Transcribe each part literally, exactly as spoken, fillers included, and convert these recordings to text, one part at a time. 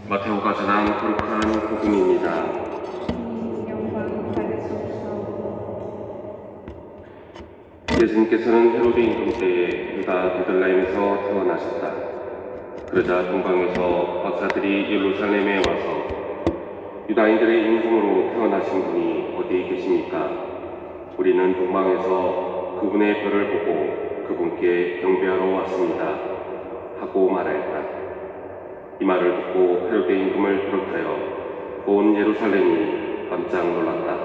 마테오가 전한 거룩한 복음입니다. 영광 받으소서. 예수님께서는 헤로데 임금 때에 유다 베들레헴에서 태어나셨다. 그러자 동방에서 박사들이 예루살렘에 와서 유다인들의 임금으로 태어나신 분이 어디 계십니까? 우리는 동방에서 그분의 별을 보고 그분께 경배하러 왔습니다. 하고 말하였다. 이 말을 듣고 헤로데 임금을 비롯하여 온 예루살렘이 깜짝 놀랐다.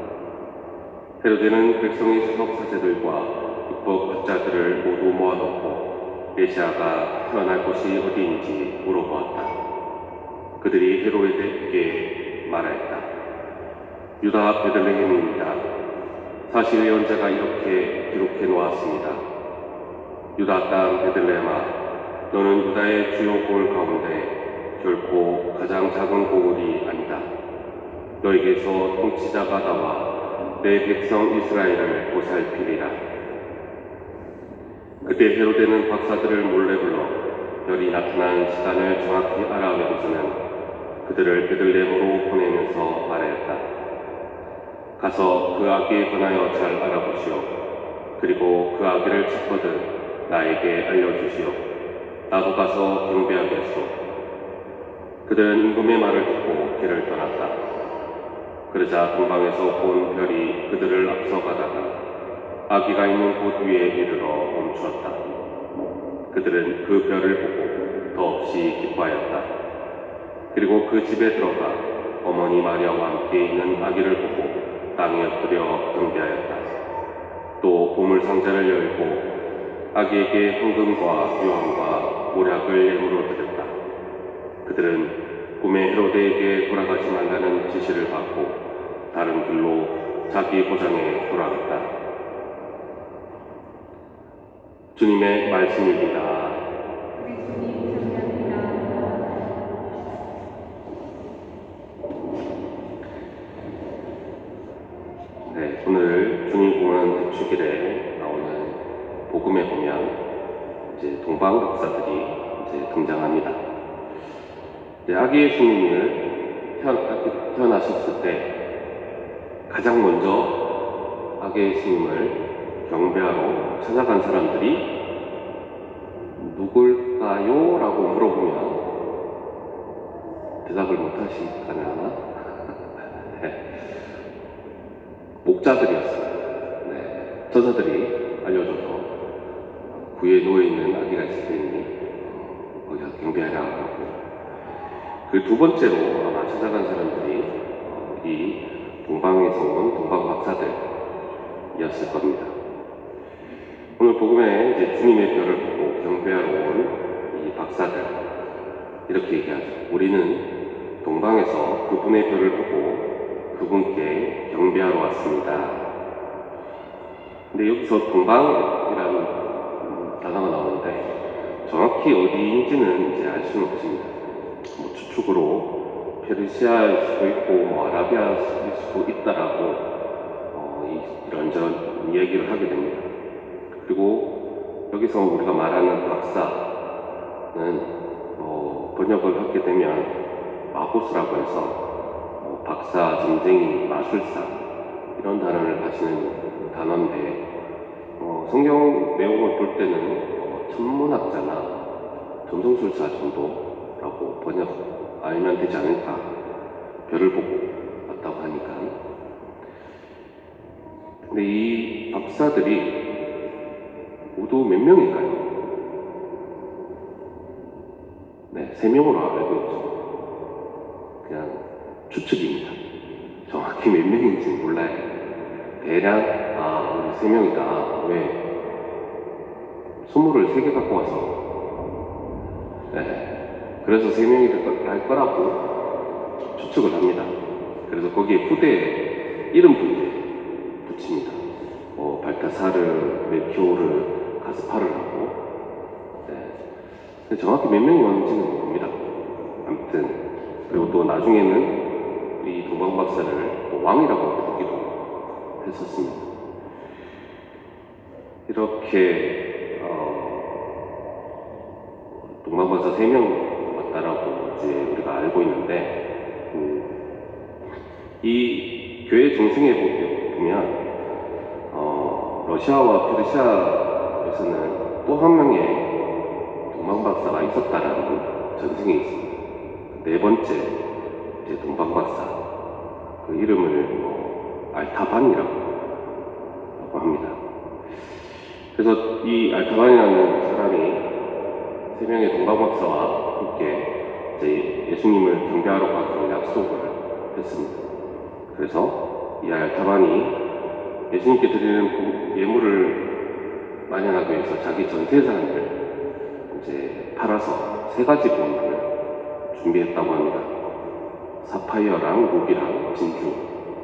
헤로데는 백성의 수석 사제들과 율법 학자들을 모두 모아놓고 메시아가 태어날 곳이 어디인지 물어보았다. 그들이 헤로데에게 말하였다. 유다 베들레헴입니다. 사실 예언자가 이렇게 기록해 놓았습니다. 유다 땅 베들레헴아, 너는 유다의 주요 고을 가운데 결코 가장 작은 고을이 아니다. 너에게서 통치자가 나와 내 백성 이스라엘을 보살피리라. 그때 헤로데는 박사들을 몰래 불러 별이 나타난 시간을 정확히 알아내고서는 그들을 베들레헴으로 보내면서 말하였다. 가서 그 아기에 관하여 잘 알아보시오. 그리고 그 아기를 찾거든 나에게 알려주시오. 나도 가서 경배하겠소. 그들은 임금의 말을 듣고 길을 떠났다. 그러자 동방에서 본 별이 그들을 앞서가다가 아기가 있는 곳 위에 이르러 멈추었다. 그들은 그 별을 보고 더없이 기뻐하였다. 그리고 그 집에 들어가 어머니 마리아와 함께 있는 아기를 보고 땅에 엎드려 경배하였다. 또 보물 상자를 열고 아기에게 황금과 유황과 모략을 예물로 드렸다. 그들은 꿈에 헤로데에게 돌아가지 말라는 지시를 받고 다른 길로 자기 고장에 돌아갔다. 주님의 말씀입니다. 우리 주님 감사합니다. 네, 오늘 주님 공원 대축일에 나오는 복음에 보면 이제 동방 박사들이 이제 등장합니다. 이제 아기 예수님을 태어나, 태어나셨을 때 가장 먼저 아기 예수님을 경배하러 찾아간 사람들이 누굴까요? 라고 물어보면 대답을 못하시려나? 네. 목자들이었어요. 네. 저자들이 알려줘서 구에 누워있는 아기가 있을 때니 거기서 경배하라 하고, 그 두 번째로 아마 찾아간 사람들이 이 동방에서 온 동방 박사들이었을 겁니다. 오늘 복음에 이제 주님의 별을 보고 경배하러 온 이 박사들, 이렇게 얘기하죠. 우리는 동방에서 그분의 별을 보고 그분께 경배하러 왔습니다. 근데 여기서 동방이라는 단어가 나오는데 정확히 어디인지는 이제 알 수는 없습니다. 뭐 추측으로 페르시아일 수도 있고 뭐 아라비아일 수도 있다라고 어, 이, 이런저런 이야기를 하게 됩니다. 그리고 여기서 우리가 말하는 박사는 어, 번역을 하게 되면 마고스라고 해서 어, 박사, 점쟁이, 마술사 이런 단어를 가지는 단어인데 어, 성경 내용을 볼 때는 어, 천문학자나 점성술사 정도라고 번역 알면 되지 않을까. 별을 보고 왔다고 하니까. 근데 이 박사들이 모두 몇 명일까요? 네, 세 명으로 알고 있죠. 그냥 추측입니다. 정확히 몇 명인지 몰라요. 대략 아 우리 세 명이다. 왜? 선물을 세 개 갖고 와서 네, 그래서 세 명이 될 거라고 추측을 합니다. 그래서 거기에 후대에 이름도 이제 붙입니다. 뭐 발타사르, 메키오르, 가스파르라고. 네. 근데 정확히 몇 명이 왔는지는 모릅니다. 아무튼 그리고 또 나중에는 이 동방 박사를 뭐 왕이라고 부르기도 했었습니다. 이렇게 어, 동방 박사 세 명 있다라고 이제 우리가 알고 있는데, 음, 이 교회 정승에 보면 어, 러시아와 페르시아에서는 또 한 명의 동방박사가 있었다라는 전승이 있습니다. 네 번째 이제 동방박사, 그 이름을 뭐 알타반이라고 합니다. 그래서 이 알타반이라는 사람이 세 명의 동방박사와 함께 이제 예수님을 경배하러 가기로 약속을 했습니다. 그래서 이 알타반이 예수님께 드리는 예물을 마련하기 위해서 자기 전 재산을 이제 팔아서 세 가지 보물을 준비했다고 합니다. 사파이어랑 루비랑 진주.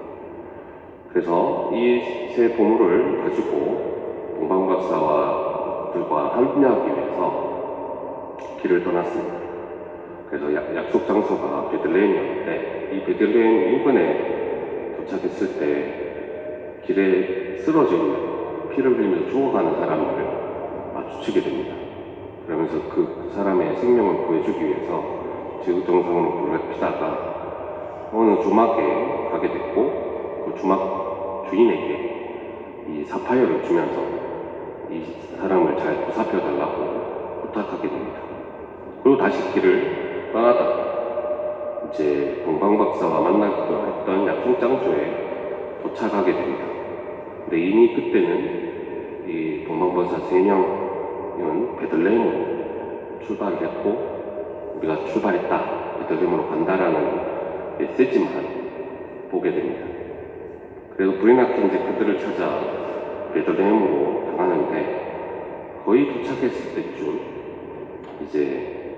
그래서 이 세 보물을 가지고 동방박사와들과 합류하기 위해서 길을 떠났습니다. 그래서 약속 장소가 베들레헴이었는데, 이 베들레헴 인근에 도착했을 때 길에 쓰러져 있는, 피를 흘리면서 죽어가는 사람을 마주치게 됩니다. 그러면서 그 사람의 생명을 구해주기 위해서 지구정상으로 불을 피다가 어느 주막에 가게 됐고, 그 주막 주인에게 이 사파이어를 주면서 이 사람을 잘 보살펴달라고 부탁하게 됩니다. 그리고 다시 길을 떠나다가 이제 동방박사와 만나기로 했던 약속 장소에 도착하게 됩니다. 근데 이미 그때는 이 동방박사 세 명은 베들레헴으로 출발을 했고, 우리가 출발했다, 베들레헴으로 간다라는 메시지만 보게 됩니다. 그래서 불이 나게 이제 그들을 찾아 베들레헴으로 향하는데, 거의 도착했을 때쯤 이제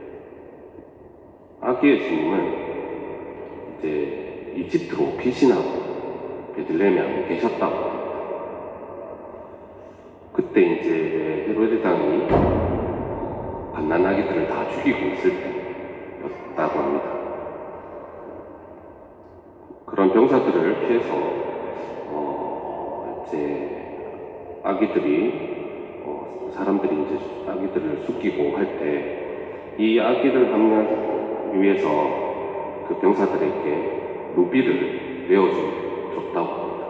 아기 예수님은 이제 이집트로 피신하고 베들레헴에 계셨다고 합니다. 그때 이제 헤로데 당이 갓난아기들을 다 죽이고 있을 때였다고 합니다. 그런 병사들을 피해서 어 이제 아기들이 어 사람들이 이제 아기들을 숨기고 할 때 이 아기를 합류하기 위해서 그 병사들에게 루비를 내어줬다고 합니다.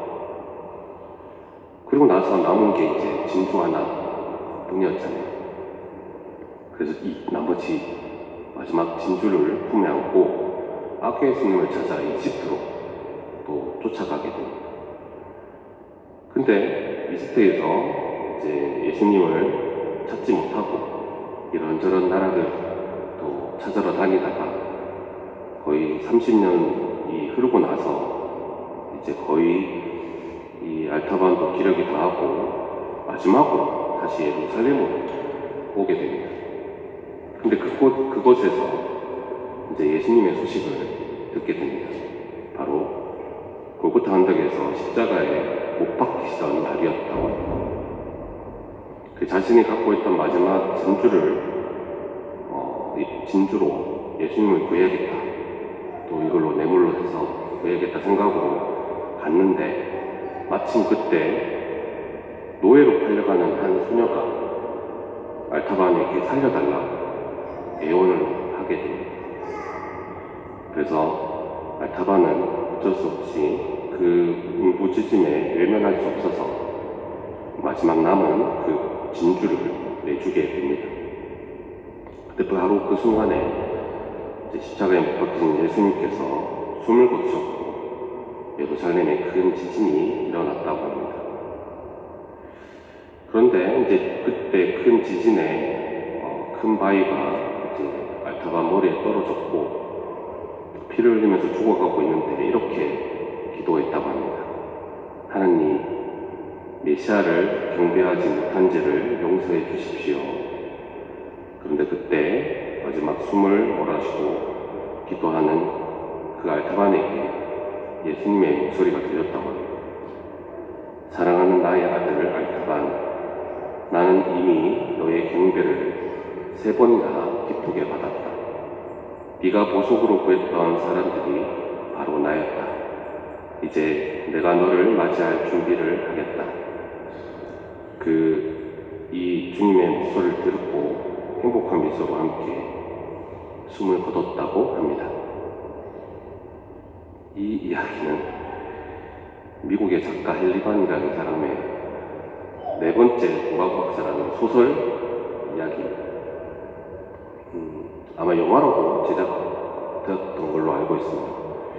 그리고 나서 남은 게 이제 진주 하나 뿐이었잖아요. 그래서 이 나머지 마지막 진주를 품에 안고 아기 예수님을 찾아 이집트로 또 쫓아가게 됩니다. 근데 이집트에서 이제 예수님을 찾지 못하고 이런저런 나라들 또 찾으러 다니다가 거의 삼십 년이 흐르고 나서 이제 거의 이 알타반도 기력이 다하고 마지막으로 다시 예루살렘으로 오게 됩니다. 근데 그곳, 그곳에서 이제 예수님의 소식을 듣게 됩니다. 바로 골고타 언덕에서 십자가에 못 박히시던 날이었다고 합니다. 그 자신이 갖고 있던 마지막 진주를 어, 진주로 예수님을 구해야겠다, 또 이걸로 내물로 해서 구해야겠다 생각으로 갔는데, 마침 그때 노예로 팔려가는 한 소녀가 알타반에게 살려달라고 애원을 하게 됩니다. 그래서 알타반은 어쩔 수 없이 그 무지짐에 외면할 수 없어서 마지막 남은 그 진주를 내주게 됩니다. 근데 바로 그 순간에 이제 십자가에 못 박히신 예수님께서 숨을 거두셨고 예루살렘에 큰 지진이 일어났다고 합니다. 그런데 이제 그때 큰 지진에 어, 큰 바위가 이제 알타반 머리에 떨어졌고 피를 흘리면서 죽어가고 있는데 이렇게 기도했다고 합니다. 하나님, 메시아를 경배하지 못한 죄를 용서해 주십시오. 그런데 그때 마지막 숨을 몰아쉬고 기도하는 그 알타반에게 예수님의 목소리가 들렸다고 합니다. 사랑하는 나의 아들 알타반, 나는 이미 너의 경배를 세 번이나 기쁘게 받았다. 네가 보석으로 구했던 사람들이 바로 나였다. 이제 내가 너를 맞이할 준비를 하겠다. 그 이 주님의 목소리를 듣고 행복한 미소로 함께 숨을 거뒀다고 합니다. 이 이야기는 미국의 작가 헨리반이라는 사람의 네 번째 동방박사라는 소설 이야기입니다. 음, 아마 영화로도 제작되었던 걸로 알고 있습니다.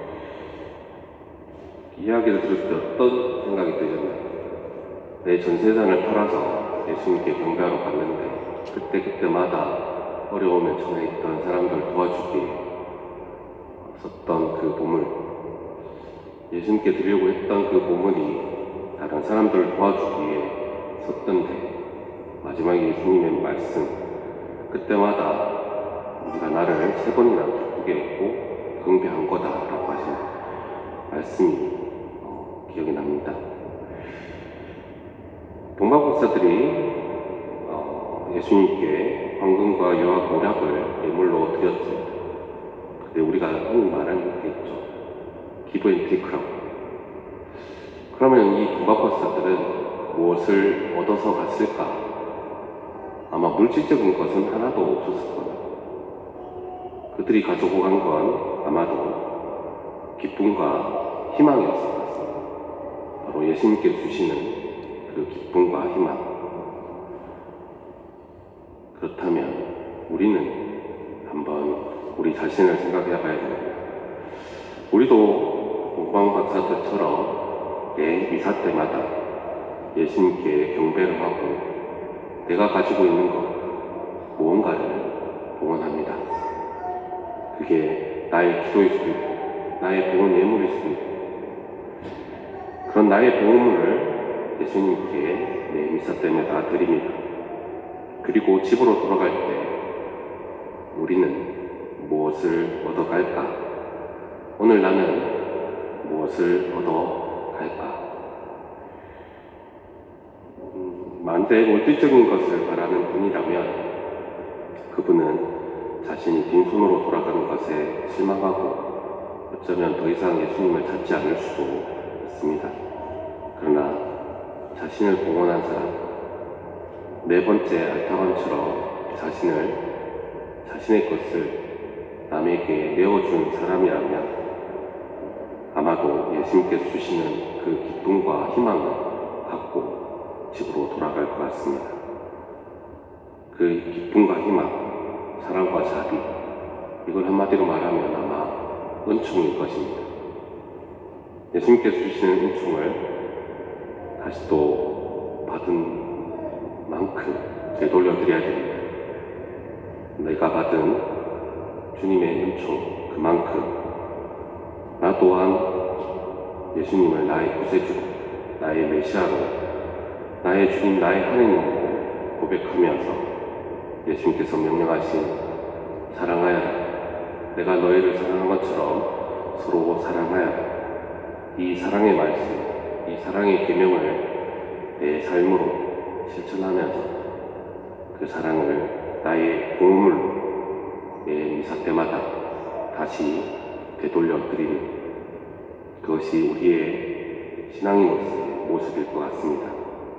이 이야기를 들을 때 어떤 생각이 드셨나요? 내 전세산을 팔아서 예수님께 경배하러 갔는데 그때 그때마다 어려움에 처해 있던 사람들 도와주기에 썼던 그 보물, 예수님께 드리려고 했던 그 보물이 다른 사람들을 도와주기에 썼던데 마지막에 예수님의 말씀, 그때마다 네가 나를 세 번이나 기쁘게 했고 경배한 거다라고 하신 말씀이 어, 기억이 납니다. 동방박사들이 어, 예수님께 황금과 유화 모략을 예물로 드렸습니다. 근데 우리가 흔히 말하는 게 있죠. 기브 앤 테이크라고. 그러면 이 동방박사들은 무엇을 얻어서 갔을까? 아마 물질적인 것은 하나도 없었을 거예요. 그들이 가지고 간 건 아마도 기쁨과 희망이었을 것 같습니다. 바로 예수님께 주시는 그 기쁨과 희망. 그렇다면 우리는 한번 우리 자신을 생각해 봐야 됩니다. 우리도 동방박사들처럼 매 미사 때마다 예수님께 경배를 하고 내가 가지고 있는 것 무언가를 봉헌합니다. 그게 나의 기도일 수도 있고 나의 봉헌 예물일 수도 있고 그런 나의 봉헌물을 예수님께 매 미사 때마다 드립니다. 그리고 집으로 돌아갈 때 우리는 무엇을 얻어갈까? 오늘 나는 무엇을 얻어갈까? 음, 만대 물질적인 것을 바라는 분이라면 그분은 자신이 빈손으로 돌아가는 것에 실망하고 어쩌면 더 이상 예수님을 찾지 않을 수도 있습니다. 그러나 자신을 봉헌한 사람, 네 번째 알타반처럼 자신을, 자신의 것을 남에게 내어준 사람이라면 아마도 예수님께서 주시는 그 기쁨과 희망을 갖고 집으로 돌아갈 것 같습니다. 그 기쁨과 희망, 사랑과 자비, 이걸 한마디로 말하면 아마 은총일 것입니다. 예수님께서 주시는 은총을 다시 또 받은 만큼 되돌려드려야 됩니다. 내가 받은 주님의 은총 그만큼 나 또한 예수님을 나의 구세주로, 나의 메시아로, 나의 주님, 나의 하느님으로 고백하면서 예수님께서 명령하신 사랑하여라, 내가 너희를 사랑한 것처럼 서로 사랑하여라, 이 사랑의 말씀, 이 사랑의 계명을 내 삶으로 실천하면서 그 사랑을 나의 봉헌물로 매 미사 때마다 다시 되돌려 드리는 그것이 우리의 신앙인으로서의 모습일 것 같습니다.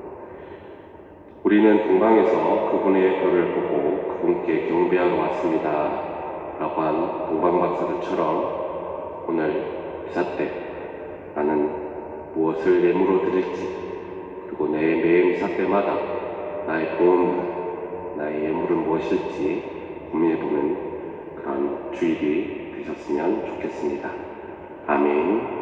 우리는 동방에서 그분의 별을 보고 그분께 경배하러 왔습니다 라고 한 동방박사들처럼 오늘 미사 때 나는 무엇을 예물로 드릴지, 그리고 내 매 미사 때마다 나의 봉헌물, 나의 예물은 무엇일지 고민해보는 그런 주일이 되셨으면 좋겠습니다. 아멘.